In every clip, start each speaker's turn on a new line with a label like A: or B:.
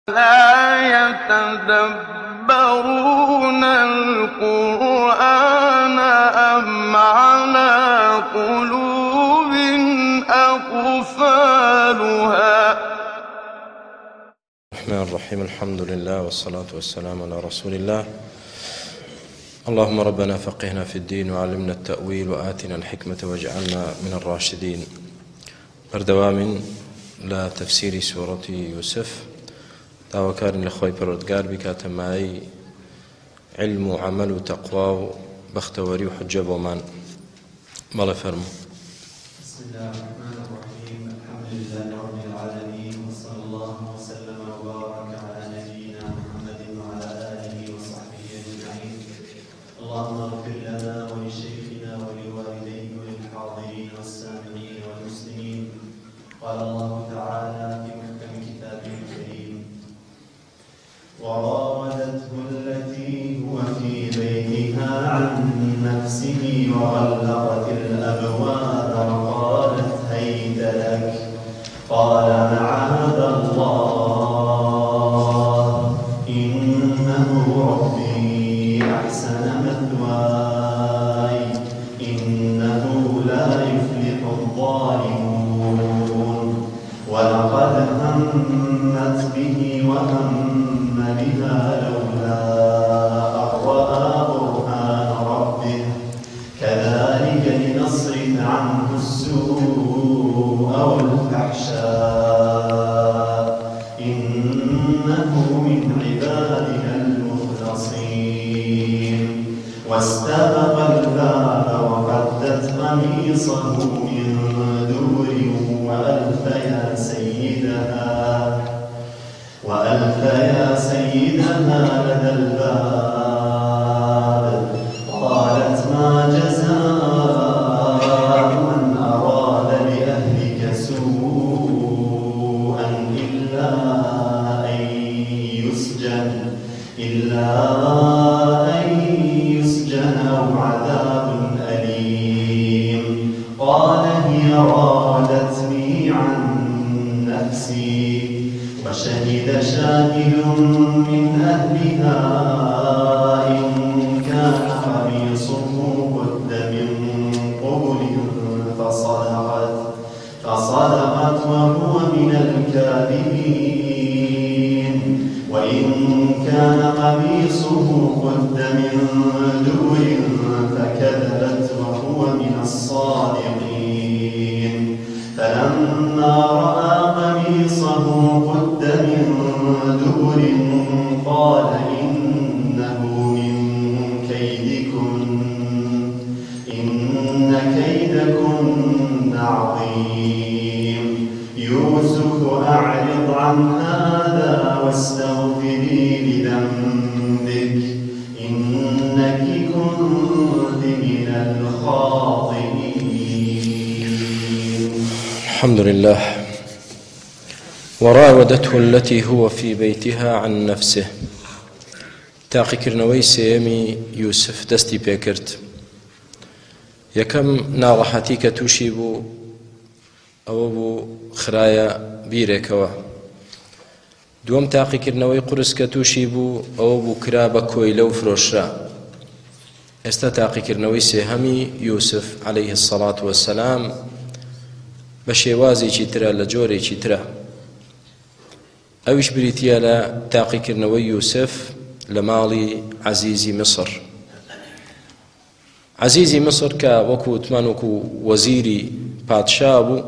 A: لا يتدبرون القرآن أم على قلوب أقفالها.
B: الرحمن الرحيم. الحمد لله والصلاة والسلام على رسول الله. اللهم ربنا فقهنا في الدين وعلمنا التأويل وآتنا الحكمة واجعلنا من الراشدين. بردوام لا تفسير سورة يوسف داواکارین لخوای پروردگار بکاتە مای علم و عمل و تقوا و بەختەوەری و حجە بۆمان. بەڵێ فەرموو.
C: بسم الله الرحمن الرحيم. الحمد لله رب العالمين، وصلى الله وسلم وبارك على نبينا محمد وعلى آله وصحبه أجمعين. اللهم اغفر لنا ولشيخنا ولوالديه وللحاضرين والسامعين والمسلمين. قال الله تعالى في محكم كتابه الكريم: وراودته التي هو في بيتها عن نفسه وغلقت الأبواب وقالت هيت لك. قال معاذ الله إنه ربي أحسن مثواي إنه لا يفلح الظالمون. ولقد همت به وهم بها لولا أن رأى برهان ربه كذلك لنصرف عنه السوء والفحشاء إنه من عبادنا المخلصين. واستبق الباب وقدت قميصه من دبر وألف يا سيدها لدى الباب. قالت ما جزاء من أراد بأهلك سوءا إلا أن يسجن أو عذاب أليم. قال هي راودتني عن نفسي وشهد شاهد من أهلها إن كان قميصه قد من قبل فصدقت وهو من الكاذبين. وإن كان قميصه قد من دبر فكذبت وهو من الصادقين. فلما رأى قميصه قد من دبر قال إنه من كيدكن إن كيدكن عظيم. يوسف أعرض عن هذا واستغفري لذنبك إنك كنت من الخاطئين.
B: الحمد لله. وراودته التي هو في بيتها عن نفسه. تاقیکردنەوەی سێیەمی یوسف دەستی پێکرد. یەکەم ناڕەحەتی کە تووشی بوو ئەوە بوو خرایە بیرێکەوە. دووەم تاقیکردنەوەی قورس کە تووشی بوو ئەوە بوو کرا بە کۆیلە و فرۆشرا. ئێستا تاقیکردنەوەی سێهەمی یوسف عەلەیهی السەڵات وەسەلام بە شێوازێکی ترە لە جۆرێکی ترە. ئەویش بریتیە لە تاقیکردنەوەی یوسف لە ماڵی عەزیزی مسر. عەزیزی مسر کە وەکو وتمان وەکو وەزیری پادشا بوو،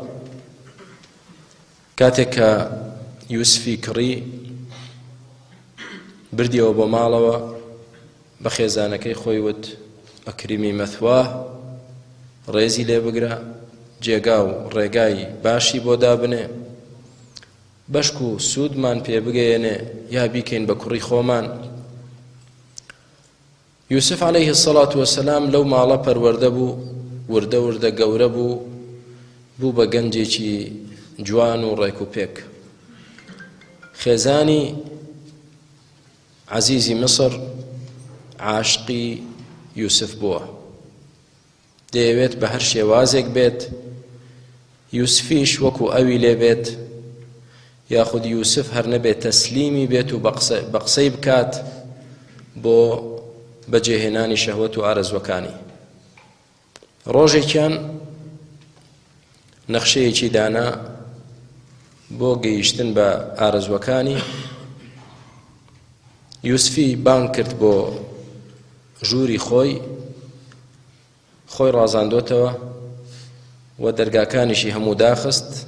B: کاتێک کە یوسفی کڕی بردیەوە بۆ ماڵەوە بە خێزانەکەی خۆی وت ئەکریمی مەثوا، ڕێزی لێ بگرە، جێگا و ڕێگای باشی بۆ دابنێ، بەشک و سوودمان پێ بگەێنێ یا بیکەین بە کوڕی خۆمان. یوسف عەلەیهی السەڵات وەسەلام لەو ماڵە پەروەردە بوو، وردە وردە گەورە بوو بە گەنجێکی جوان و ڕێک و پێک. خێزانی عەزیزی مسر عاشقی یوسف بووە، دەیەوێت بە هەر شێوازێک بێت یوسفیش وەکو ئەوی لێ بێت یاخود یوسف هەر نەبێت تەسلیمی بێت و بە قسەی بکات بۆ بەجێهێنانی شەهوەت و ئارەزوەکانی. ڕۆژێکیان نەخشەیەکی دانا بۆ گەیشتن بە ئارەزوەکانی. یوسفی بانگ کرد بۆ ژووری خۆی ڕازاندۆتەوە و دەرگاکانیشی هەموو داخست.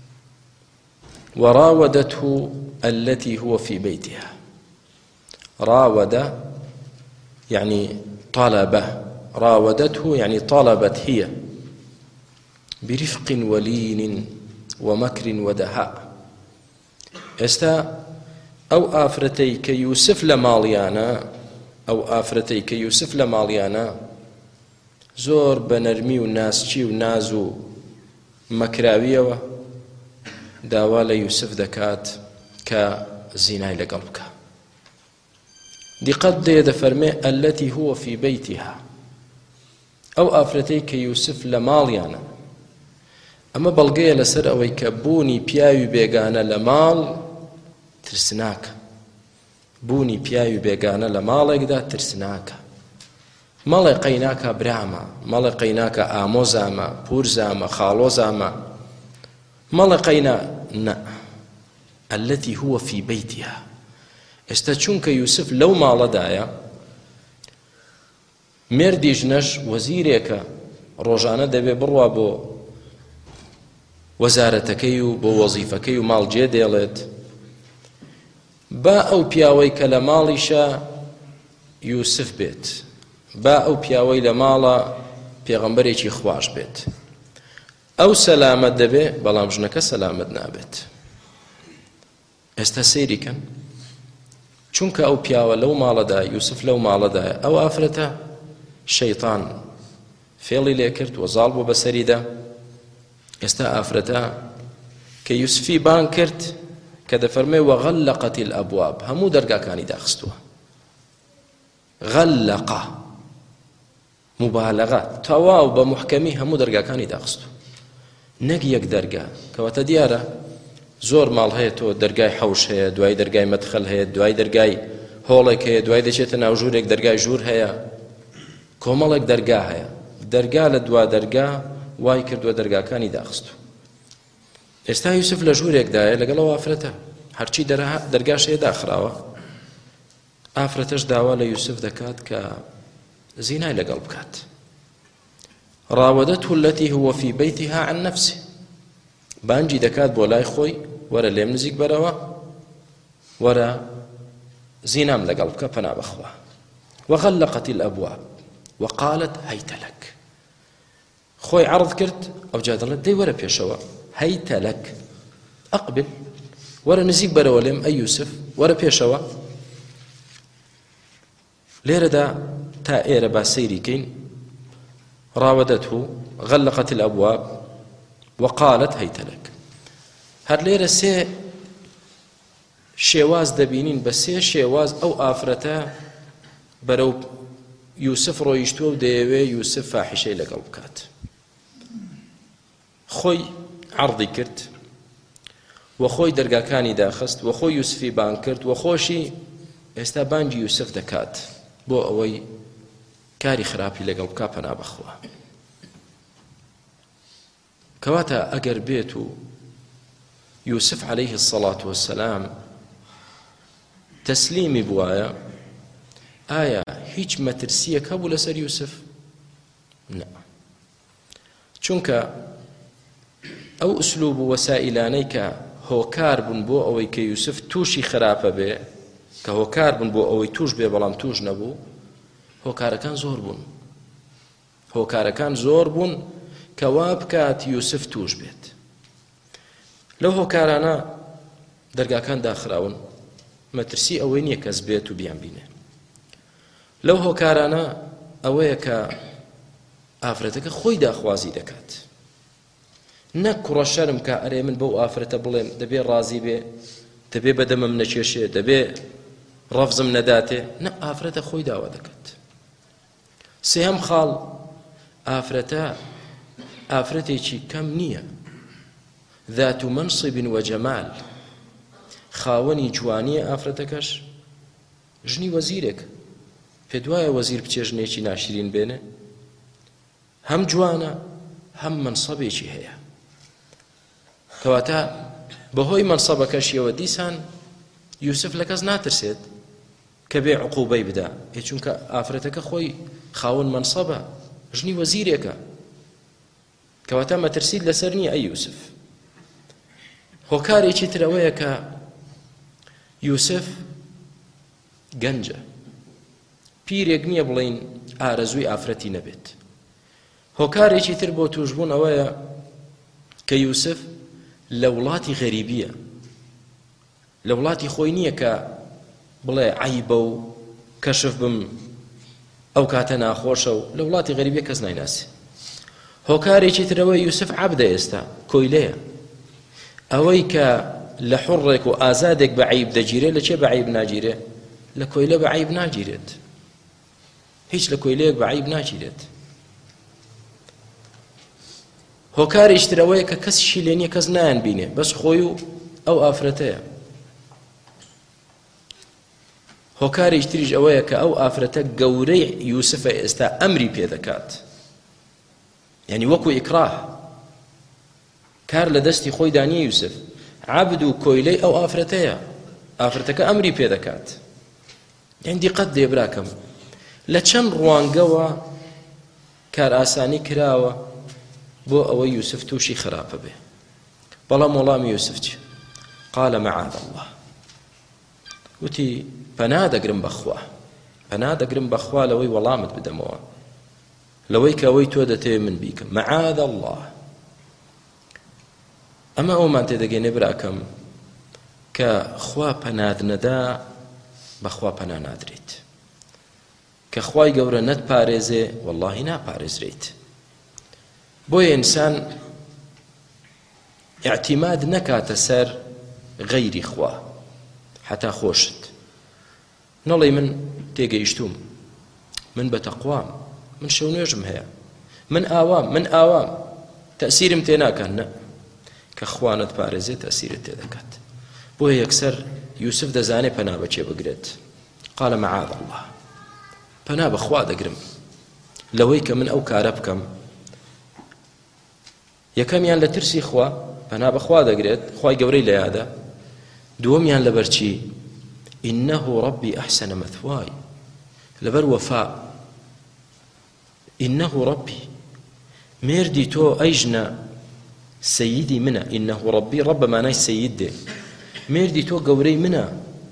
B: وراودته التي هو في بيتها. راود يعني طلبه، راودته يعني طلبت هي برفق ولين ومكر ودهاء. ئێستا ئەو ئافرەتەی کە یوسف لە ماڵیانە زۆر بە نەرمی و ناسچی و ناز و مەکراویەوە داوا لە یوسف دەکات کە زینای لەگەڵ بکە. دیقەت بدەیە دەفەرمێ التي هو في بيتها، ئەو ئافرەتەی کە یوسف لە ماڵیانە. ئەمە بەڵگەیە لەسەر ئەوەی کە بوونی پیاوی بێگانە لە ماڵ ترسناکە. بوونی پیاوی بێگانە لە ماڵێکدا ترسناکە. مەڵێ قەیناکە برامە، مەڵێ قەیناکە ئامۆزامە، پورزامە، خاڵۆزامە، مەڵێ قەینا نە. التي هو في بيتها. ئێستا چونکە یوسف لەو ماڵەدایە، مێردیژنەش وەزیرێکە، ڕۆژانە دەبێ بڕوا بۆ وەزارەتەکەی و بۆ وەزیفەکەی و ماڵجێ دێڵێت. با ئەو پیاوەی کە لە ماڵیشە یوسف بێت، با ئەو پیاوەی لە ماڵە پێغەمبەرێکی خواش بێت. ئەو سەلامەت دەبێ، بەڵام ژنەکە سەلامەت نابێت. ئێستا سەیریکەن، چونکە ئەو پیاوە لەو ماڵەدا، یوسف لەو ماڵەدایە، ئەو ئافرەتە شەیطان فێڵی لێ کرد، وەزاڵ بوو بەسەریدا. ئێستا ئافرەتە کە یوسفی بانگ کرد کە دەفەرمێ وەغەلقەت الئەبواب، هەموو دەرگاکانی داخستووە. غەلقە مبالغە، تەواو بە محکەمی هەموو دەرگاکانی داخستووە. نەک یەک دەرگا، کەواتە دیارە زۆر ماڵ هەیە، تۆ دەرگای حەوش هەیە، دوای دەرگای مەدخەل هەیە، دوای دەرگای هۆڵێک هەیە، دوای دەچێتە ناو ژوورێک دەرگای ژوور هەیە، کۆمەڵێک دەرگا هەیە. دەرگا لە دوا دەرگا وای کردووە دەرگاکانی داخستووە. ئێستا یوسف لە ژوورێکدایە لەگەڵ ئەو ئافرەتە، هەرچی دەرگاش هەیە داخراوە. ئافرەتەش داوا لە یوسف دەکات کە زینای لەگەڵ بکات. راودته التي هو في بيتها عن نفسه، بانجی دەکات بۆ لای خۆی، وەرە لێم نزیک بەرەوە، وەرە زینام لەگەڵ بکە پەنا بەخوا. وغلقت الأبواب وقالت هيت لك. خۆی عرض کرد، ئەو جا دەڵێت دەی وەرە پێشەوە، هەیتە لەک، ئەقبل، وەرە نزیک بەرەوە لێم ئەی یوسف، وەرە پێشەوە. لێرەدا تا ئێرە با سەیریکەین. راودته، غلقت الأبواب، وقالت هيت لك. هەر لێرە سێ شێواز دەبینین، بە سێ شێواز ئەو ئافرەتە بەرەو یوسف ڕۆیشتووە و دەیەوێ یوسف فاحیشەی لەگەڵ بکات. خۆی عەرضی کرد، و خۆی دەرگاکانی داخست، و خۆی یوسفی بانگ کرد، و خۆشی ئێستا بانگی یوسف دەکات بۆ ئەوەی کاری خراپی لەگەڵ بکا پەنا بەخوا. کەواتە ئەگەر بێت و یوسف عەلەیه السەڵات وەسەلام تەسلیمی بوایە، ئایا هیچ مەترسیەک هەبوو لەسەر یوسف؟ نە. چونکە ئەو ئوسلوب و وەسائلانەی کە هۆکار بوون بۆ ئەوەی کە یوسف تووشی خراپە بێ، کە هۆکار بوون بۆ ئەوەی توش بێ بەڵام توش نەبوو، هۆکارەکان زۆر بوون. هۆکارەکان زۆر بوون کە وا بکات یوسف توش بێت. لەو هۆکارانە دەرگاکان داخراون، مەترسی ئەوەی نییە کەس بێت و بیان بینێ. لەو هۆکارانە ئەوەیە کە ئافرەتەکە خۆی داخوازی دەکات، نەک کوڕە شەرم کە ئەرێ من بەو ئافرەتە بڵێم دەبێ ڕازی بێ، دەبێ بەدەمم نەکێشێ، دەبێ ڕەفزم نەداتێ، نە، ئافرەتە خۆی داوا دەکات. سێهەم خاڵ، ئافرەتە ئافرەتێکی کەم نییە، ذات منصب وجمال، خاوەنی جوانیە ئافرەتەکەش ژنی وەزیرێک پێ دوایە وەزیر بچێ ژنێکی ناشرین بێنێ هەم جوانە هەم منسەبێکی هەیە کەواتە بەهۆی منسەبەکەشیەوە دیسان یوسف لە کەس ناترسێت کە بێ عقوبەی بدا چونکە ئافرەتەکە خۆی خاوەن منسەبە ژنی وەزیرێکە کەواتە مەترسید لەسەر نییە ئەی یوسف هۆکارێکی ترەوەیە کە یوسف گەنجە پیرێک نییە بڵین ئارەزووی ئافرەتی نەبێت هۆکارێکی تر بۆ توشبوون ئەوەیە کە یوسف لە وڵاتی غەریبیە لە وڵاتی خۆی نییە کە بڵێ عەیبە و کەشف بم ئەو کاتە ناخۆشە و لە وڵاتی غەریبیە کەس نایناسی هۆکارێکی ترەوە یوسف عەبدە ئێستا کۆیلەیە ئەوەی کە لە حوڕێک و ئازادێک بە عەیب دەگیرێت لە چێ بە عەیب ناگیرێت لە کۆیلە بە عەیب ناگیرێت هیچ لە کۆیلەیەک بە عەیب ناگیرێت هۆکارێکی ترەوەیە کە کەسیشی لێ نییە کەس نایان بینێ بەس خۆی و ئەو ئافرەتەیە هۆکارێکی تریش ئەوەیە کە ئەو ئافرەتە گەورەی یوسفە ئێستا ئەمری پێ دەکات یعنی وەکو ئیکراه کار لە دەستی خۆی دانیە یوسف عەبد و کۆیلەی ئەو ئافرەتەیە ئافرەتەکە ئەمری پێ دەکات یعنی دیقەت دێ براکەم لە چەند ڕوانگەوە کار ئاسانی کراوە بۆ ئەوەی یوسف تووشی خراپە بێ بەڵام وەڵامی یوسف چی قال معاذ الله وتی پەنا دەگرم بەخوا پەنا دەگرم بەخوا لەوەی وەڵامت بدەمەوە لەوەی کە ئەوەی تۆ دەتەوێت من بیکەم معاذ الله ئەمە ئەومان تێدەگەێنێ براکەم کە خوا پەنات نەدا بەخوا پەنا نادرێت کە خوای گەورە نەتپارێزێ وەڵڵاهی ناپارێزرێت بۆیە ئینسان اعتیماد نەکاتە سەر غەیری خوا حتا خۆشت نەڵێ من تێگەیشتوم من بە تەقوام من شەو نوێژم هەیە من ئاوام تەسیرم تێ ناکەن نە کە خوا نەتپارێزێت تەسیرت تێ دەکات بۆیە یەکسەر یوسف دەزانێت پەنا بەچێ بگرێت قال معاذ الله پەنا بەخوا دەگرم لەوەی کە من ئەو کارە بکەم یەکەمیان لە ترسی خوا پەنا بەخوا دەگرێت خوای گەورەی لە یادە دووەمیان لەبەر چی إنه ربي أحسن مثواي لبر وفاء إنه ربي مردي تو أيجنا سيدي منا إنه ربي رب ما ناي سيد دي مردي تو قوري منا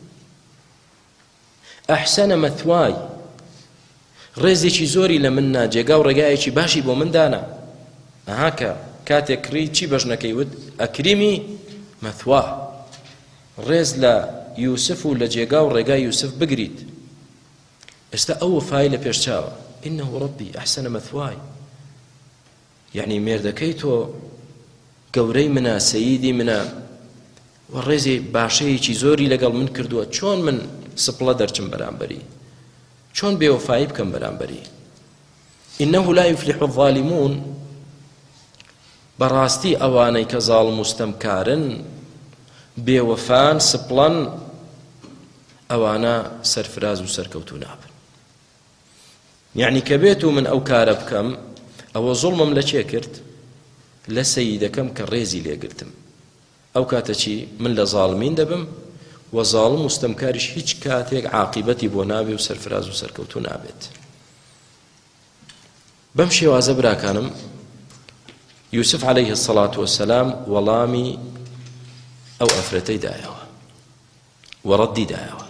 B: أحسن مثواي رزي زوري لمنا جاقاو رقاي چي باشي بو من دانا هكا كاتك ري چي بجنا كيود أكرمي مثواه رز لا يوسف لە جێگا و ڕێگای یوسف بگریت ئێستا ئەو وەفای لە پێشچاوە إنه ربي أحسن مثواي یعنی مێردەکەی تۆ گەورەی منە سەییدی منە و ڕێزی باشەیەکی زۆری لەگەڵ من کردووە چۆن من سپڵە دەرچم بەرامبەری چۆن بێوەفایی بکەم بەرامبەری إنه لا يفلح الظالمون بەڕاستی ئەوانەی کە زاڵم و ستەمکارن بێوەفان سپڵەن ئەوانە سەرفراز و سەرکەوتو نابن یعنی کە بێت و من ئەو کارە بکەم ئەوە زوڵمم لە چێ کرد لە سەییدەکەم کە ڕێزی لێگرتم ئەو کاتە چی من لە زاڵمین دەبم و زاڵم و ستەمکاریش هیچ کاتێک عاقیبەتی بۆ نابێ و سەرفراز و سەرکەوتو نابێت بەم شێوازە براکانم یوسف عەلەیه السەڵات وەسەلام وەڵامی ئەو ئەفرەتەی دایەوە وەڕەدی دایەوە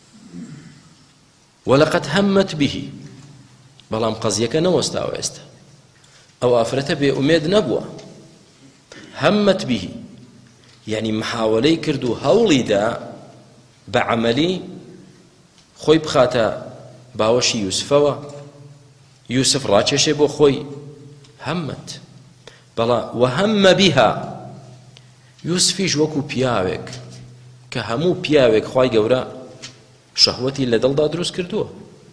B: وەلەقەد هەممەت بیهی بەڵام قەزیەکە نەوەستاوە ئێستا ئەو ئافرەتە بێ ئومێد نەبووە هەممەت بیهی یعنی محاوەلەی کرد و هەوڵی دا بە عەمەلی خۆی بخاتە باوەشی یوسفەوە یوسف ڕاکێشێ بۆ خۆی هەممەت بەڵا وەهەممە بیها یوسفیش وەکو پیاوێک کە هەموو پیاوێک خوای گەورە شەهوەتی لە دڵدا دروست کردووە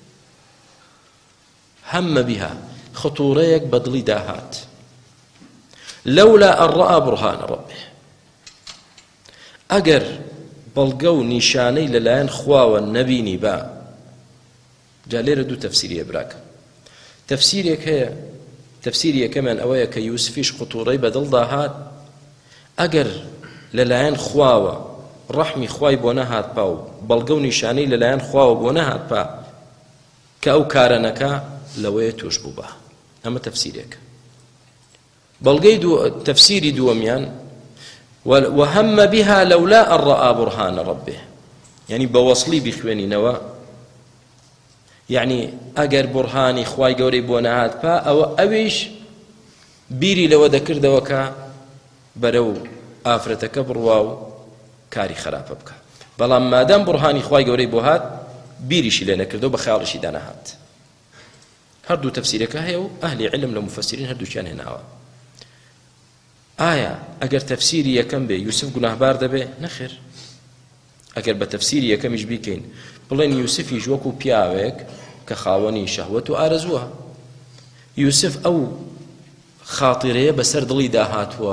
B: هەممە بیها خطوورەیەک بە دڵی داهات لەولا ئەن ڕەئا بورهانە ڕەبیه ئەگەر بەڵگە و نیشانەی لەلایەن خواوە نەبینی بە جا لێرە دوو تەفسیریە براکە تەفسیرێک هەیە تەفسیری یەکەمیان ئەوەیە کە یوسفیش قوتوڕەی بەدڵدا هات ئەگەر لەلایەن خواوە ڕەحمی خوای بۆ نەهات پا و بەڵگە و نیشانەی لەلایەن خواوە بۆ نەهات پا کە ئەو کارە نەکا لەوەیە توش بوو بە ئەمە تەفسیرێکە بەڵگەی تەفسیری دووەمیان وهم بها لولا أن رأى برهان ربه يعني بوصلي بخوانينوا يعني أجر برهاني خواي قوري بونهات با أو أويش بيري لو ذكر دوكا برو آفرتك برواو كاري خراب بك بلا ما دام برهاني خواي قوري بوهات بيري شي لنا كردو بخيال شي دانهات هردو تفسيرك هي أهل علم لمفسرين هردو كان هنا آية أجر تفسيري يكم بي يوسف گناهبار دبي نخير أجر بتفسيري يكم يجبي كين بلين يوسف يجوكو بياوك كخاوني شهوة آرزوها يوسف أو خاطرية بسر ضلي داهاتوا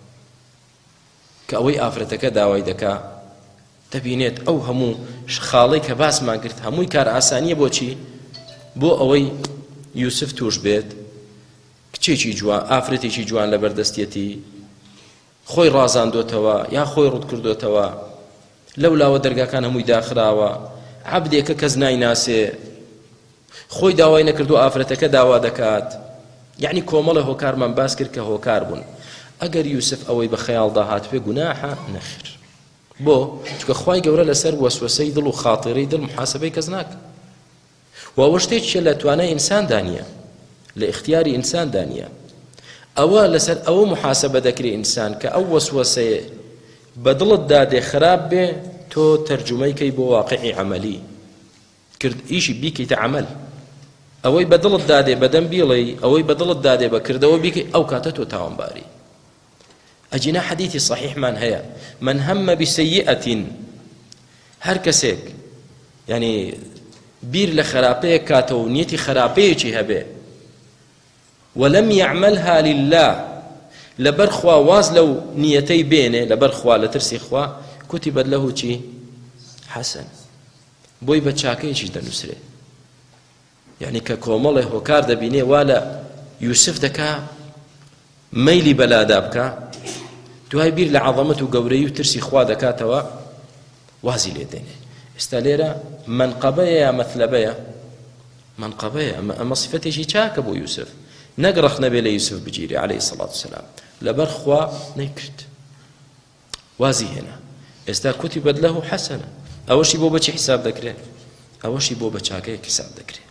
B: كأوي آفرتك داوي دكا تبينيت أو همو خالي كباس ما قلت همو كار آسانية بوشي بو أوي يوسف توش بيت کچێکی جوان ئافرەتێکی جوان لە بەردەستیەتی خۆی ڕازاندۆتەوە یا خۆی ڕوود کردوتەوە لەولاوە دەرگاکان هەمووی داخراوە عەبدێکە کەس نایناسێ خۆی داوای نەکردو ئافرەتەکە داوا دەکات یعنی کۆمەڵە هۆکارمان باس کرد کە هۆکار بوون ئەگەر یوسف ئەوەی بە خەیاڵدا هاتوێ گوناحە نەخیر بۆ چونکە خوای گەورە لەسەر وەسوەسەی دڵ و خاتیرەی دڵ محاسبەی کەس ناکە و ئەوە شتێکیە لە توانای ئینساندا نییە لاختيار إنسان دانيا أو لسر أو محاسبة ذكر إنسان كأو وسوسة بدل الدادة خراب به تو ترجمي كي بواقع عملي كرد إيش بيك تعمل أوي بدل الدادة بدن بيلي أوي بدل الدادة بكرد أو بيك أو كاتتو تاون باري أجينا حديثي صحيح من هيا من هم بسيئة هركسك يعني بير لخرابيه كاتو نيتي خرابيه چي هبه ولم يعملها لله لبرخوا واز لو نيتي بينه لبرخوا لترسي خوا كتبت له شي حسن بوي بچاكي شي دنسره يعني ككومله هوكار دبينه ولا يوسف دكا ميلي بلادابكا تو هاي بير لعظمته وقوري وترسي خوا دكاتوا وازي ليدينه استاليرا منقبيه مثلبيه منقبيه اما صفتي شي چاك ابو يوسف نقرخ نبي ليوسف بجيري عليه الصلاة والسلام لبرخوا نكرت وازي هنا استا كتبت له حسنة أوشي بو بچي حساب ذكره أوشي بو بچاكي حساب ذكره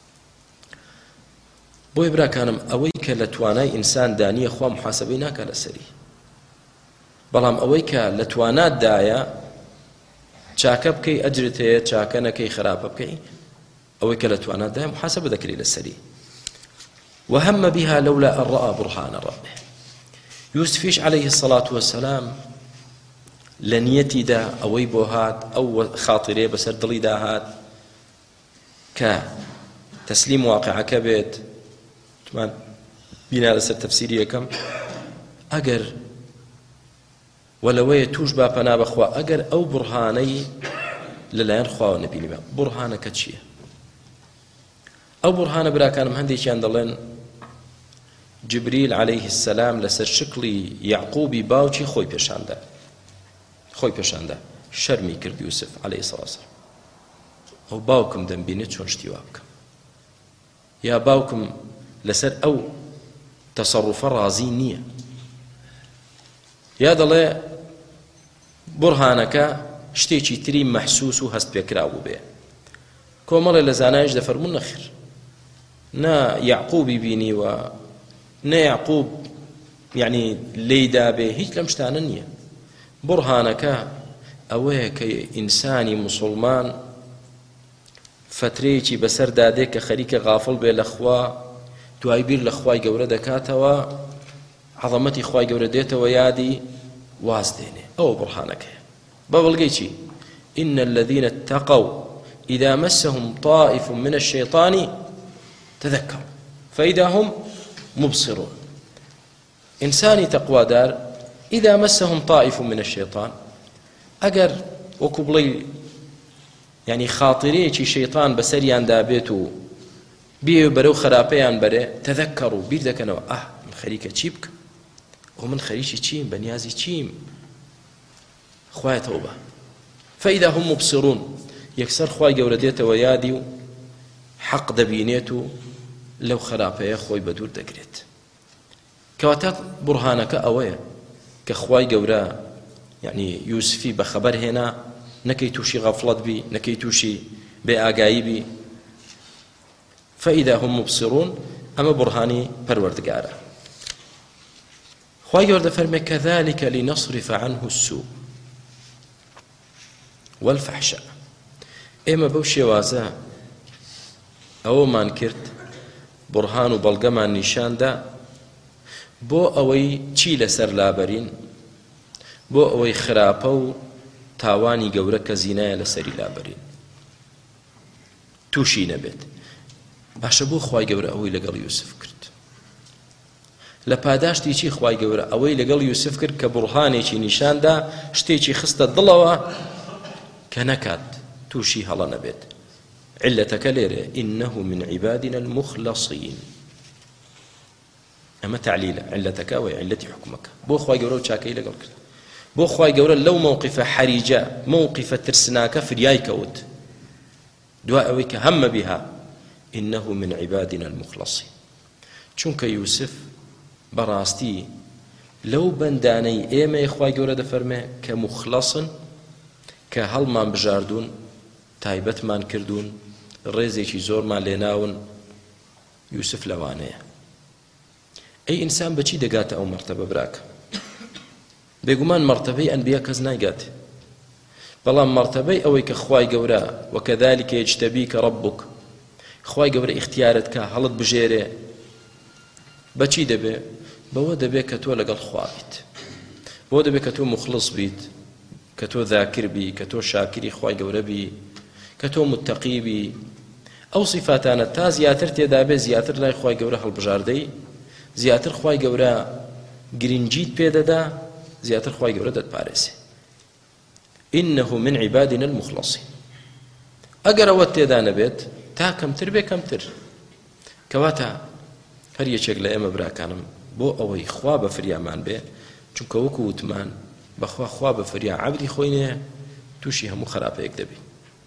B: بو إبرا كانم أويك لتواناي إنسان دانية خوا محاسبيناك لسري بلام أويك لتوانات دايا چاك بكي أجرته چاك نكي خراب بكي أويك لتوانات دايا محاسبة ذكري لسري وهم بها لولا أن رأى برهان ربه يوسفيش عليه الصلاة والسلام لنيتي دا أوي بوهات أو خاطري بسر دلي داهات كتسليم واقع كبيت تمام بنا لسر تفسيري كم أجر ولوية توش بابنا بخوا أجر أو برهاني للا ينخوا ونبي برهانك تشيه أو برهان برا كان مهندي كان دلين جبريل عليه السلام لسر شكلي يعقوبي باوشي خوي بيشاندا شرمي كرد يوسف عليه الصلاة والسلام أو باوكم دنبينت شون اشتواك يا باوكم لسر أو تصرف رازينية يا دلي برهانك شتيشي تري محسوس وهست بكراو به كومر لزانايش دفرمون نخير نا يعقوب بيني نا يعقوب يعني ليدا به هيك لمشتاننية برهانك أويك إنساني مسلمان فتريكي بسر دادك خريك غافل بي لخوا توايبير لخواي قورة دكاتوا عظمتي خواي قورة ديتوا يادي وازديني أو برهانك بابلغيتي إن الذين اتقوا إذا مسهم طائف من الشيطان تذكروا فإذا هم مبصرون إنساني تقوى دار إذا مسهم طائف من الشيطان أجر وەکو بڵێ یعنی خاطرەیەکی شەیطان بەسەریاندا بێت و بێ بەرەو خراپەیان بەرێ تەذەکەڕ و بیر دەکەنەوە من خەریکە چی بکەم من خەریکی چیم بەنیازی چیم خوایە تەوبە فەئیدا هەم مبصرون یەکسەر خوای گەورە دێتەوە یادی و حەق دەبینێت و لەو خراپەیە خۆی بەدوور دەگرێت کەواتە بورهانەکە ئەوەیە کە خوای گەورە یعنی یوسفی بەخەبەر هێنا نەکەی تووشی غەفڵەت بی نەکەی تووشی بێئاگایی بی فەئیدا هەم مبصرون ئەمە بورهانی پەروەردگارە خوای گەورە دەفەرمێ کەذلك لنصرف عنه السوء والفحشاء ئێمە بەو شێوازە ئەوەمان کرد بورهان و بەڵگەمان نیشاندا بۆ ئەوەی چی لەسەر لابەرین بۆ ئەوەی خراپە و تاوانی گەورە کە زینایە لەسەری لابەرین تووشی نەبێت باشە بۆ خوای گەورە ئەوەی لەگەڵ یوسف کرد لە پاداشتی چی خوای گەورە ئەوەی لەگەڵ یوسف کرد کە بورهانێکی نیشاندا شتێکی خستە دڵەوە کە نەکات تووشی هەڵە نەبێت علەتەکە لێرە إنه من عبادنا المخلصين ئەمە تعلیلە علەتەکە ئەوەی علەتی حکومەکە بۆ خوای گەورە و چاکەی لەگەڵ کرد بۆ خوای گەورە لەو مووقفە حەریجە مووقفە ترسناکە فریای کەوت دوای ئەوەی کە هەمە بها إنه من عبادنا المخلصين چونکە یوسف بەڕاستی لەو بەندانەی ئێمەی خوای گەورە دەفەرمێ کە مخلصن کە هەڵمان بژاردوون تایبەتمان کردوون ڕێزێکی زۆرمان لێناون یوسف لەوانەیە ئەی ئینسان بەچی دەگاتە ئەو مەرتەبە براکە بێگومان مەرتەبەی ئەنبیا کەس نایگات بەڵام مەرتەبەی ئەوەی کە خوای گەورە وەکەذلك یجتەبیکە رەبوک خوای گەورە اختیارت کە هەڵت بژێرێ بەچی دەبێ بەوە دەبێ کە تۆ لەگەڵ خوا بیت بۆ دەبێ کە تۆ مخلص بیت کە تۆ ذاکر بی کە تۆ شاکری خوای گەورە بی کە تۆ متەقی بی ئەو صفاتانە تا زیاتر تێدا بێ زیاتر لای خوای گەورە هەڵبژاردەی زیاتر خوای گەورە گرنگیت پێدەدا زیاتر خوای گەورە دەتپارێسێ إنه من عبادنا المخلصين ئەگەر ئەوە تێدا نەبێت تا کەمتر بێ کەمتر کەواتە هەر یەکێک لە ئێمە براکانم بۆ ئەوەی خوا بە فریامان بێ چونکە وەکو وتمان بەخوا خوا بە فریا عەبدی خۆی نەیە تووشی هەموو خراپەیەک دەبی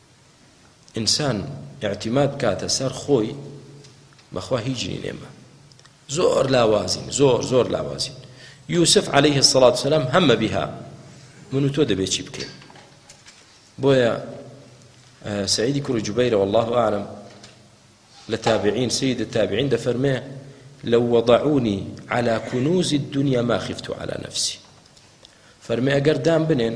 B: ئینسان اعتیماد بکاتە سەر خۆی بەخوا هیچ نێمە زۆر لاوازین زۆر لاوازین یوسف عليه الصلاة والسلام هەمە بها من و تۆ دەبێت چی بکەین بۆیە سعيد كر جبير والله أعلم لتابعين سيد التابعين دفرمه لو وضعوني على كنوز الدنيا ما خفت على نفسي فرمي أقر دام بنين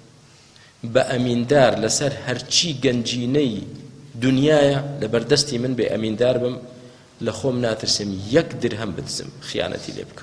B: بأمين دار لسر هرچي گنجيني دنيايا لبردستي من بأمين دار بم لخوم ناترسم يك درهم بدزم خيانتي لبك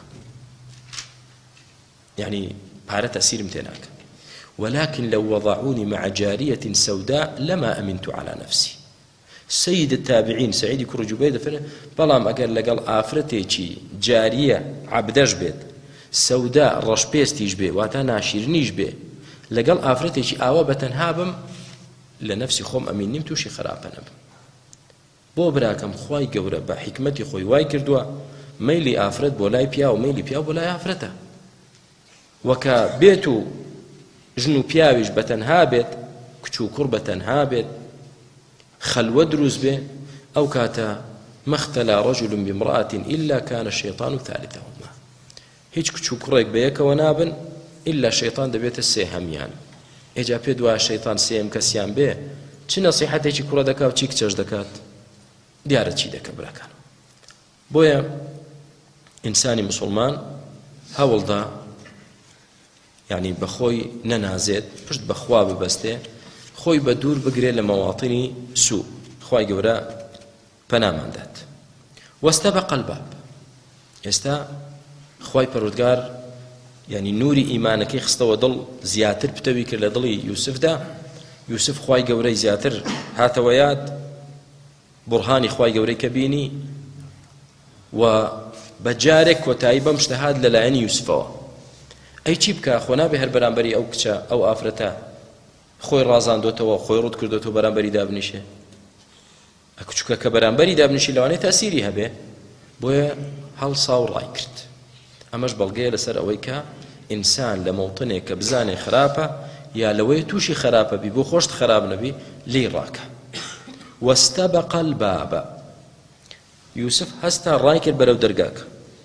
B: يعني بارة تأثير امتناك ولكن لو وضعوني مع جارية سوداء لما أمنت على نفسي سيد التابعين سعيد كر جبير فرمه بلام أقر لقل آفرتي جارية عبدش بيت سوداء رشبيستيش بي واتا ناشيرنيش بي لقل آفرتي آوا بتنهابم لنفسي خوم أمين نمتوشي خرابا نبم بۆ براکەم خوای گەورە بە حکمەتی خۆی وای کردووە مەیلی ئافرەت بۆ لای پیا و مەیلی پیا بۆ لای ئافرەتە وەکە بێت و ژن و پیاویش بەتەنها بێت کچ و کوڕ بەتەنها بێت خەلوە دروست بێ ئەو کاتە مەختەلا ڕەجل بامرأة إلا كان الشيطان ثالثهما هیچ کچ و کوڕێک بەیەکەوە نابن إلا شەیطان دەبێتە سێهەمیان ئێجا پێ دوایە شەیطان سێم کەسیان بێ چ نەسیحەتێکی کوڕە دەکات و چی کچەش دەکات دیارە چی دەکە براکان بۆیە ئینسانی مسلمان هەوڵدا یعنی بەخۆی نەنازێت پشت بەخوا ببەستێ خۆی بە دوور بگرێ لە مەواطنی سوء خوای گەورە پەناماندات وەستەبەق الباب ئێستا خوای پەروەردگار یعنی نوری ئیمانەکەی خستەوە دڵ زیاتر پتەوی کرد لە دڵی یوسفدا یوسف خوای گەورەی زیاتر هاتەوە یاد بورهانی خوای گەورەی کە بینی و بەجارێک کۆتایی بەم شتە هات لەلایەنی یوسفەوە ئەی چی بکە خۆ نابێ هەر بەرامبەری ئەو کچە ئەو ئافرەتە خۆی ڕازاندۆتەوە خۆی ڕوت کردوێتەوە بەرامبەری دابنیشێ ئەکچووکە کە بەرامبەری دابنیشی لەوانەیە تاسیری هەبێ بۆیە هەڵسا و ڕای کرد ئەمەش بەڵگەیە لەسەر ئەوەی کە ئینسان لە مەوتنێک کە بزانێ خراپە یا لەوەی تووشی خراپە بی بۆ خۆشت خراپ نەبی لێی ڕاکە واستبق الباب يوسف هەستا ڕای کرد بەرەو دەرگاکە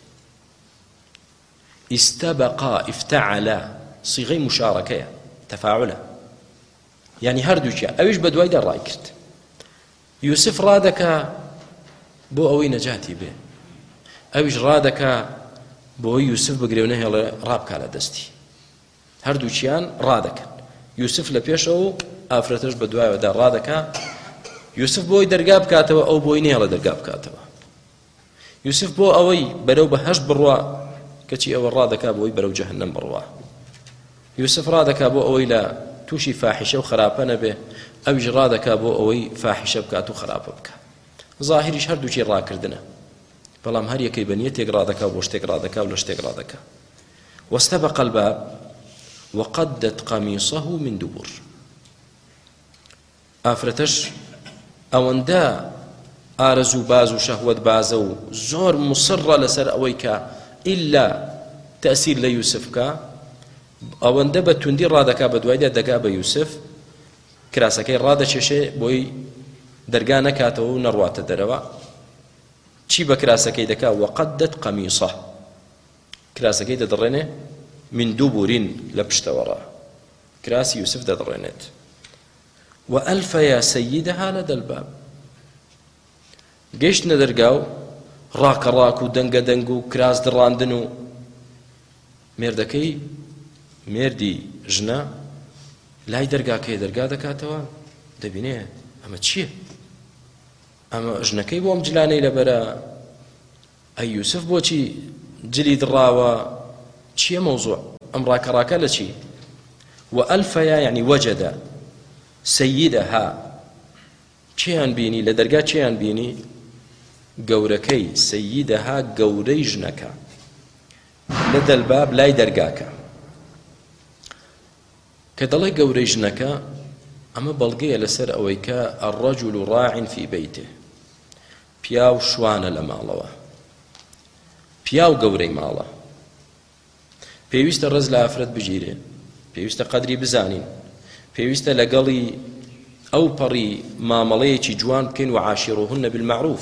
B: استبقا افتعلا صيغەی مشارەکەیە تەفاعلە یعنی هەردووکیان ئەویش بە دوایدا ڕای کرد یوسف ڕادەکا بۆ ئەوەی نەجاتی بێ ئەویش ڕادەکا بۆ یوسف بگرێ و نەهێڵێ ڕابکا لە دەستی هەردووکیان ڕادەکەن یوسف لە پێشەوە و ئافرەتەش بە دوایەوەدا ڕادەکا یوسف بۆی دەرگا بکاتەوە ئەو بۆی نێڵە دەرگا بکاتەوە یوسف بۆ ئەوەی بەرەو بەهەشت بڕوا کەچی ئەوە ڕادەکا بۆی بەرەو جەهەنەم بڕوا یوسف ڕادەکا بۆ ئەوەی لە تووشی فاحیشە و خراپە نەبێ ئەویش ڕادەکا بۆ ئەوەی فاحیشە بکات و خراپە بکات ظاهریش هەردووکی ڕاکردنە بەڵام هەر یەکەی بە نیەتێک ڕادەکا بۆ شتێک ڕادەکا و لە شتێک ڕادەکا واستبق الباب وقدت قميصه من دبر ئافرەتەش ئەوەندە ئارەزوو باز و شەهوەت بازە و زۆر مصڕە لەسەر ئەوەی کە ئیلا تەسیر لە یوسف بکە ئەوەندە بە توندی ڕادەکا بە دوایدا دەگا بە یوسف کراسەکەی ڕادەچێشێ بۆی دەرگا نەکاتەوە و نەڕواتە دەرەوە چی بە کراسەکەی دەکا وقدت قميصه کراسەکەی دەدڕێنێ من دوبورین لە پشتەوەڕا کراسی یوسف دەدڕێنێت وألف يا سيدها لدى الباب گەیشتنە دەرگا و ڕاکەڕاک و دەنگە دەنگ و کراس دڕاندن و مێردەکەی مێردی ژنە لای دەرگاکەی دەرگا دەکاتەوە دەبینێ ئەمە چییە ئەمە ژنەکەی بۆم جلانەی لەبەرە ئەی یوسف بۆچی جلی دڕاوە چییە مەوزوع ئەم ڕاکەڕاکە لە چی وألف يعني وجد سيدها چیان بینی لە دەرگا چیان بینی گەورەکەی سيدها گەورەی ژنەکە لەدە الباب لای دەرگاکە کە دەڵێ گەورەی ژنەکە ئەمە بەڵگەیە لەسەر ئەوەی کە الرجل راع في بيته پیاو شوانە لە ماڵەوە پیاو گەورەی ماڵە پێویستە ڕێز لە ئافرەت بگیرێ پێویستە قەدری بزانین پێویستە لەگەڵی ئەو پەڕی مامەڵەیەکی جوان بکەین و عاشیڕوهن بالمعروف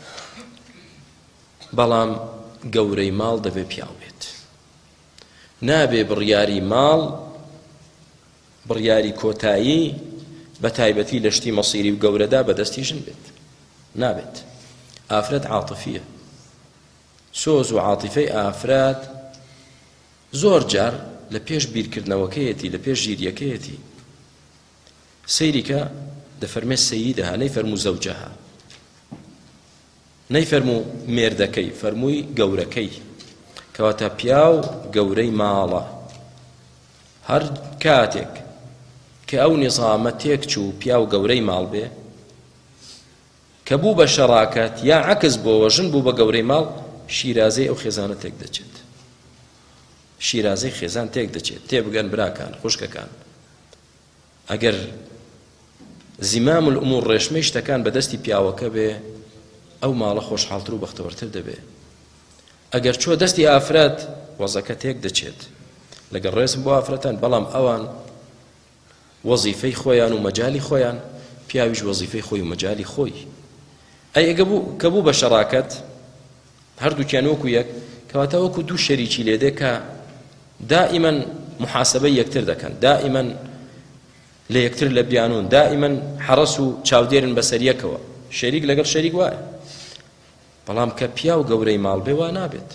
B: بەڵام گەورەی ماڵ دەبێ پیاو بێت نابێ بڕیاری ماڵ بڕیاری کۆتایی بە تایبەتی لە شتی مەسیری و گەورەدا بەدەستی ژن بێت نابێت ئافرەت عاتفیە سۆز و عاتیفەی ئافرەت زۆر جار لە پێش بیرکردنەوەکەیەتی لە پێش ژیریەکەیەتی سەیریکە دەفەرمێ سەیدەها نەیفەرموو زەوجەها نەیفەرموو مێردەکەی فەرمووی گەورەکەی کەواتە پیاو گەورەی ماڵە هەر کاتێک کە ئەو نظامە تێک چوو پیاو گەورەی ماڵ بێ کە بوو بە شەڕاکەت یا عەکس بۆەوە ژن بوو بە گەورەی ماڵ شیرازەی ئەو خێزانە تێک دەچێت شیرازەی خێزان تێک دەچێت تێبگەن براکان خوشکەکان ئەگەر زیمام الأمور ڕێشمەی شتەکان بەدەستی پیاوەکە بێ ئەو ماڵە خۆشحاڵتر و بەختەوەرتر دەبێ ئەگەر چوە دەستی ئافرەت وەزەکە تێک دەچێت لەگەڵ ڕێزم بۆ ئافرەتان بەڵام ئەوان وەزیفەی خۆیان و مەجالی خۆیان پیاویش وەزیفەی خۆی و مەجالی خۆی ئەی ئەگە کە بوو بە شەڕاکەت هەردووکیان وەکو یەک کەواتە وەکو دوو شەریکی لێدێ کە دائما محاسبەی یەکتر دەکەن دائما لە یەکتر لە بیانون دائما حەرەس و چاودێرن بەسەر یەکەوە شەریک لەگەڵ شەریک وایە بەڵام کە پیاو گەورەی ماڵ بێ وا نابێت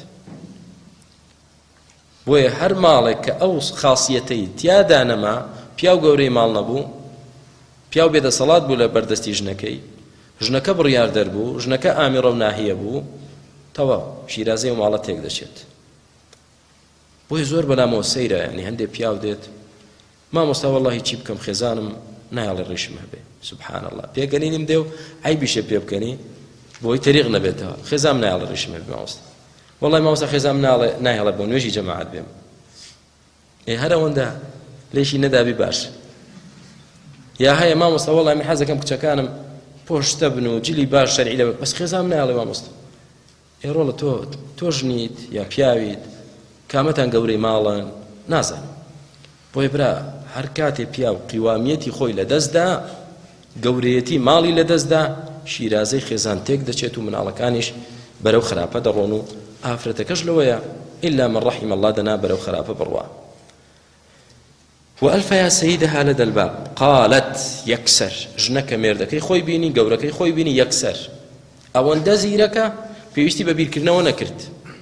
B: بۆیە هەر ماڵێک کە ئەو خاصیەتەی تیادا نەما پیاو گەورەی ماڵ نەبوو پیاو بێدەسەڵات بوو لە بەردەستی ژنەکەی ژنەکە بڕیاردەر بوو ژنەکە ئامیڕە و ناهیە بوو تەواو شیرازەی و ماڵە تێک دەچێت بۆی زۆر بەلامەوە سەیرە یعنی هەندێک پیاو دێت مامۆستا وەڵڵاهی چی بکەم خێزانم نایڵێ ڕیشم هەبێ سوبحان الله پێگەنینیم دێ و عیبیشە پێ بکەنی بۆی تەریق نەبێتەوە خێزام نایڵێ ڕیشم هەبێ مامۆستا وەڵڵای مامۆستا خێزام نایڵێ بۆ نوێژی جەماعەت بێم هەر ئەوەندە لێشی نەدابی باش یا هەیە مامۆستا وەڵامی حەز دەکەم کچەکانم پۆشتە بن و جلی باش شەرعی لێ بەس خێزانم نایڵێ مامۆستا ئێڕۆڵە تۆ ژنیت یا پیاویت کامەتان گەورەی ماڵن نازانم بۆیە برا هەر کاتێ پیا و قیوامیەتی خۆی لەدەستدا گەورەیەتی ماڵی لەدەستدا شیرازەی خێزان تێک دەچێت و مناڵەکانیش بەرەو خراپە دەڕۆن و ئافرەتەکەش لەوەیە إلا من رحم الله دنا بلو خرافة بروا وألف يا سيدها لدى الباب قالت يكسر جنك ميردكي خوي بيني قوركي خوي بيني يكسر أو اندزيرك في يشتي ببير كرنا ونكرت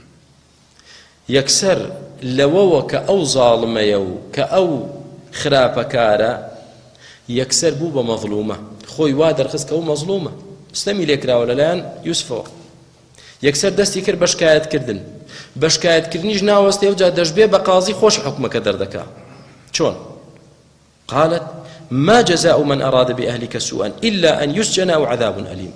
B: يكسر لووك أو ظالم يو كأو خرافة كارا يكسر بوبا مظلومة خوي وادر خسك أو مظلومة استمي ليك راولا لان يوسفو يكسر دستي كر بشكايت كردن بەشکایەتکردنیش ناوەستێ و جا دەشبێ بە قازی خۆش حکومەکە دەردەکا چۆن قالت ما جزاء من أراد بأهلك سوءا إلا أن يسجن أو عذاب أليم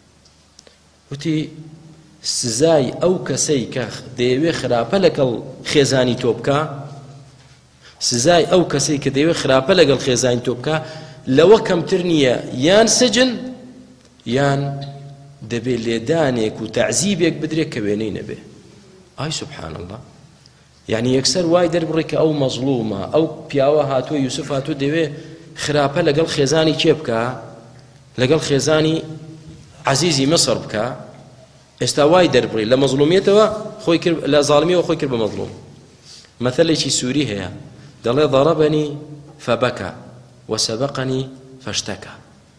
B: وتي سزای ئەو کەسەی کە دەیەوێ خراپە لەگەڵ خێزانی تۆ بکە سزای ئەو کەسەی کە دەیەوێ خراپە لەگەڵ خێزانی تۆ بکە لەوە کەمتر نییە یان سجن یان دەبێ لێدانێک و تەعزیبێک بدرێت کە وێنەی نەبێ ئای سبحان الله يعني يكسر وايدر بريك أو مظلومة أو بياوة هاتو يوسف هاتو ديوه خرافة لقل خيزاني كيبكا لقل خيزاني عزيزي مصر بكا استا وايدر بري لمظلوميته خوي كرب لا ظالمية وخوي كرب مظلوم مثل شي سوري هي دل ضربني فبكى وسبقني فاشتكى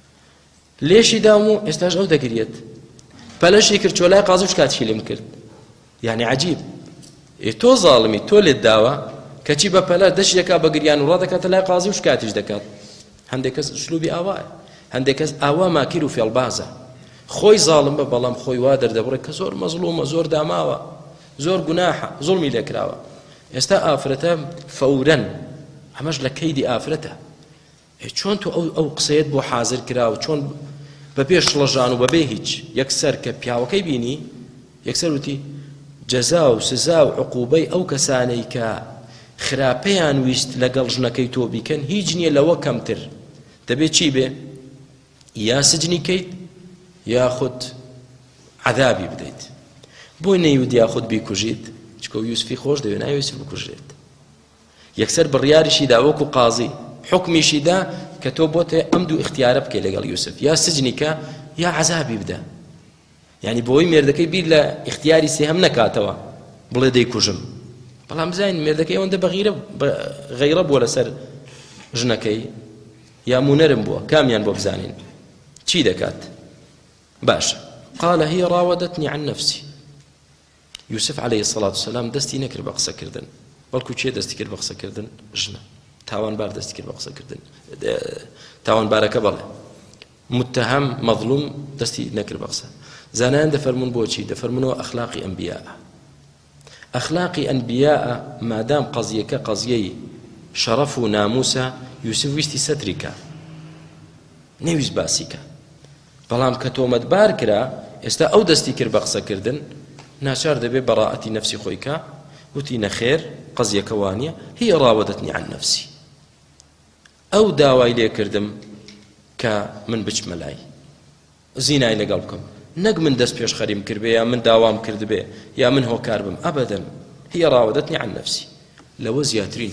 B: ليش دامو استاج أو دقريت فلاش يكر شولاي قاضي وش كاتشي اللي مكرت يعني عجيب تۆ ظالمی تۆ لێت داوە کەچی بە پەلە دەشتێکا بە گریان و ڕادەکاتە لای قازی و شکاتیش دەکات هەندێک کەس سلوبی ئاوایە هەندێک کەس ئاوا ماکیر و فێڵبازە خۆی ظالم بە بەڵام خۆی وا دەردەبڕێت کە زۆر مەزلومە زۆر داماوە زۆر گوناحە زوڵمی لێکراوە ئێستا ئافرەتە فەورەن ئەمەش لە کەیدی ئافرەتە چۆن تۆ ئەو قسەیەت بۆ حازر کراوە چۆن بەبێ شڵەژان و بەبێ هیچ یەکسەر کە پیاوەکەی بینی یەکسەر وتی جەزا و سزا و عقوبەی ئەو کەسانەی کە خراپەیان ویست لەگەڵ ژنەکەی تۆ بیکەن هیچ نییە لەوە کەمتر دەبێت چی بێ یا سجنی کەیت یاخود عەذابی بدەیت بۆی نەیوت یاخود بیکوژیت چکە یوسفی خۆش دەوێت نایە یوسف بکوژرێت یەکسەر بڕیاریشی دا وەکو قازی حکمیشی دا کە تۆ بۆتە ئەم دوو اختیارە بکەی لەگەڵ یوسف یا سجنی کە یا عەذابی بدە يعني بۆی مێردەکەی بیر لە اختیاری سێهەم نەکاتەوە بڵێ دەیکوژم بەڵام بزانین مێردەکەی ئەوەندە غەیرە بووە لەسەر ژنەکەی یا مونەرم بووە کامیان بۆ بزانین چی دەکات باشە قال هي راودتني عن نفسي يوسف عليه الصلاة والسلام دەستی نەکرد بە قسەکردن بەڵکو چێ دەستی کرد بە قسەکردن ژنە تاوانبار دەستی کرد بە قسەکردن تاوانبارەکە بەڵێ متهم مظلوم دەستی نەکرد بە قسە زانان دەفەرمون بۆچی دەفەرمونەوە ئەخلاقی ئەنبیاءە ئەخلاقی ئەنبیاءە مادام قەزیەکە قەزیەی شەڕەف و ناموسە یوسف ویستی سەتریکە نەویست باسیکە بەڵام کە تۆمەتبار کرا ئێستا ئەو دەستی کرد بە قسەکردن ناچار دەبێ بەڕائەتی نەفسی خۆیکە وتی نەخێر قەزیەکە وانیە هی راودتنی عن نەفسی ئەو داوای لێ کردم کە من بچمە لای زینای لەگەڵ بکەم نەک من دەست پێش خەریم کرد بێ یا من داوام کرد بێ یا من هۆکار بم ئەبەدەن هي راودتني عن نفسي لەوە